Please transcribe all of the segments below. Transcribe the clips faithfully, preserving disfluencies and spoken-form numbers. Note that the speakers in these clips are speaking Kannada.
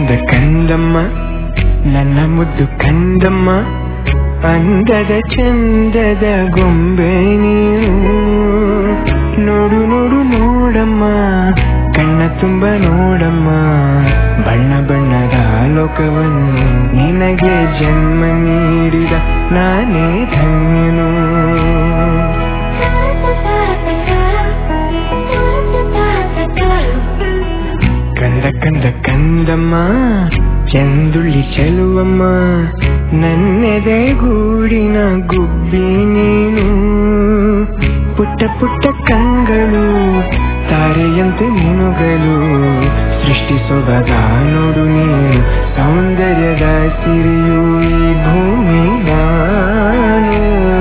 ಕಂದ ಕಂದಮ್ಮ ನನ್ನ ಮುದ್ದು ಕಂದಮ್ಮ, ಅಂದದ ಚಂದದ ಗೊಂಬೆ ನೀನು. ನೋಡು ನೋಡು ನೋಡಮ್ಮ, ಕಣ್ಣ ತುಂಬ ನೋಡಮ್ಮ, ಬಣ್ಣ ಬಣ್ಣದ ಲೋಕವನ್ನು ನಿನಗೆ ಜನ್ಮ ನೀಡಿದ ನಾನೇ ಧನ್ಯನು. ಕಂದ ಕಂದ ಕಂದಮ್ಮ ಚಂದುಳ್ಳಿ ಚೆಲುವಮ್ಮ, ನನ್ನೆದೆ ಗೂಡಿನ ಗುಬ್ಬಿ ನೀನು. ಪುಟ್ಟ ಪುಟ್ಟ ಕಂಗಳು ತಾರೆಯಂತೆ ಮಿನುಗಲು ಸೃಷ್ಟಿಸೊಬಗ ನೋಡು ನೀನು. ಸೌಂದರ್ಯದ ಸಿರಿಯು ಈ ಭೂಮಿ ನಾನು.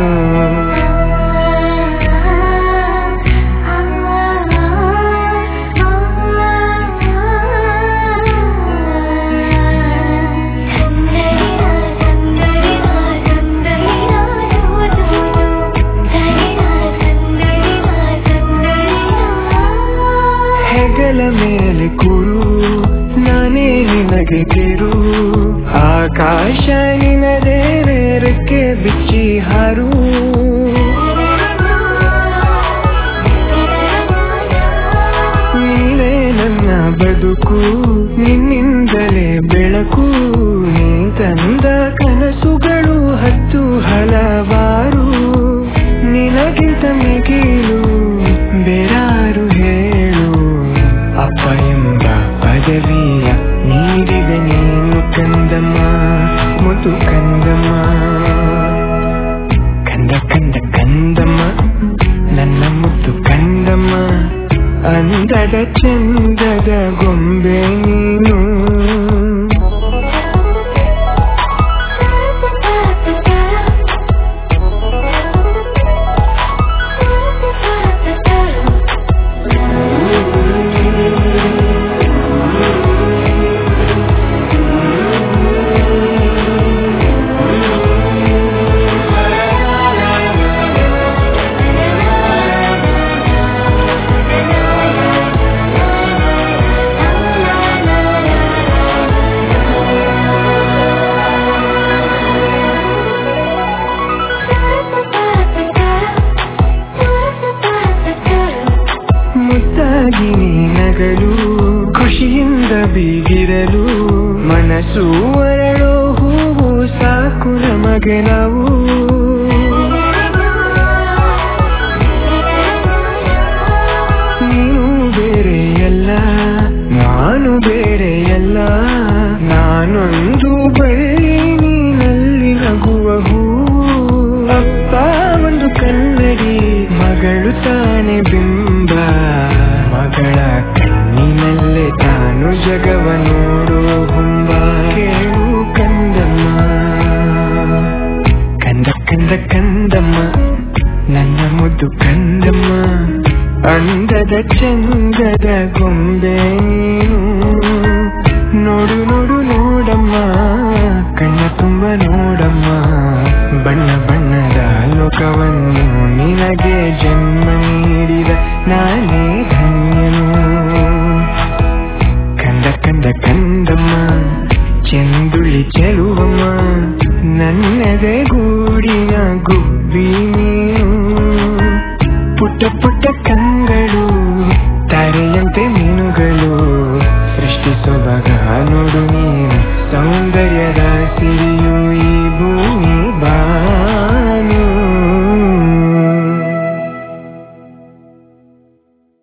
ಹೆಗಲ ಮೇಲೆ ಕೂರು ನಾನೇ ನಿನಗೆ ತಿರು, ಆಕಾಶ ನಿನದೇ ರೇರಕ್ಕೆ ಬಿಚ್ಚಿ ಹಾರು. ನೀನೇ ನನ್ನ ಬದುಕು, ನಿನ್ನಿಂದಲೇ ಬೆಳಕು. ನೀ ತಂದ ಕನಸುಗಳು ಹತ್ತು ಹಲವಾರು, ನಿನಗಿಂತ ಮಿಗಿಲು ಬೇರಾರು ಹೇಳು. ಅಪ್ಪ ಎಂಬ ಪದವಿಯ ನೀಡಿದ ನೀನು ಕಂದಮ್ಮ, ಮುದ್ದು ಕಂದಮ್ಮ. ಕಂದ ಕಂದ ಕಂದಮ್ಮ ನನ್ನ ಮುದ್ದು ಕಂದಮ್ಮ, ಅಂದದ ಚಂದದ ಗೊಂಬೆ ನೀನು. ಮುದ್ದಾಗಿ ನಗಲು ಖುಷಿಯಿಂದ ಬೀಗಿರಲು, ಮನಸ್ಸು ಅರಳೋ ಹೂವು ಸಾಕು ನಮಗೆ ನಾವು. ನೀನು ಬೇರೆಯಲ್ಲ ನಾನು ಬೇರೆಯಲ್ಲ, ನಾನೊಂದು ಬಳ್ಳಿ ನೀನಲ್ಲಿ ನಗುವ ಹೂವು. ಅಪ್ಪ ಒಂದು ಕನ್ನಡಿ, ಮಗಳು ತಾನೆ ಬಿಂಬ, ಮಗಳ ಕಣ್ಣಿನಲ್ಲೇ ತಾನು ಜಗವ ನೋಡೋ ಹುಂಬ. ಕೇಳು ಕಂದಮ್ಮ, ಕಂದ ಕಂದ ಕಂದಮ್ಮ ನನ್ನ ಮುದ್ದು ಕಂದಮ್ಮ, ಅಂದದ ಚಂದದ ಗೊಂಬೆ ನೀನು. ನೋಡು ನೋಡು ನೋಡಮ್ಮ, ಕಣ್ಣ ತುಂಬ ನೋಡಮ್ಮ, ಬಣ್ಣ ಬಣ್ಣದ ಲೋಕವನ್ನು ನಿನಗೆ ಜನ್ಮ ನೀಡಿದ ನಾನೇ ಧನ್ಯನು. ಕಂದ ಕಂದ ಕಂದಮ್ಮ ಚಂದುಳ್ಳಿ ಚೆಲುವಮ್ಮ, ನನ್ನದೇ ಗೂಡಿನ ಗುಬ್ಬಿ ನೀನು. ಪುಟ್ಟ ಪುಟ್ಟ ಕಂಗಳು ತಾರೆಯಂತೆ ಮೀನುಗಳು ಸೃಷ್ಟಿಸೊಬಗ ನೋಡು ನೀನು. ಸೌಂದರ್ಯದ